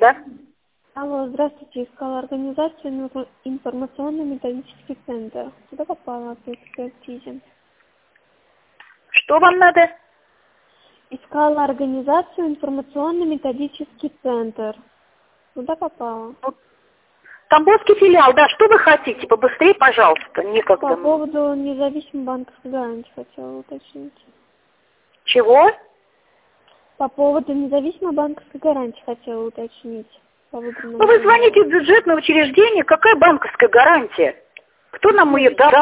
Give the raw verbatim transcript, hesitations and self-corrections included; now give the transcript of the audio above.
Да? Алло, здравствуйте. Искала организацию инфо- информационно-методический центр. Куда попала по экспертизе? Что вам надо? Искала организацию информационно-методический центр. Куда попала? Ну, Тамбовский филиал, да, что вы хотите? Побыстрее, пожалуйста, некогда. По мне. поводу независимой банковской гарантии хотела уточнить. Чего? По поводу независимой банковской гарантии хотела уточнить. По выбранному Ну, вы филиалу. звоните в бюджетное учреждение, какая банковская гарантия? Кто нам ее даст?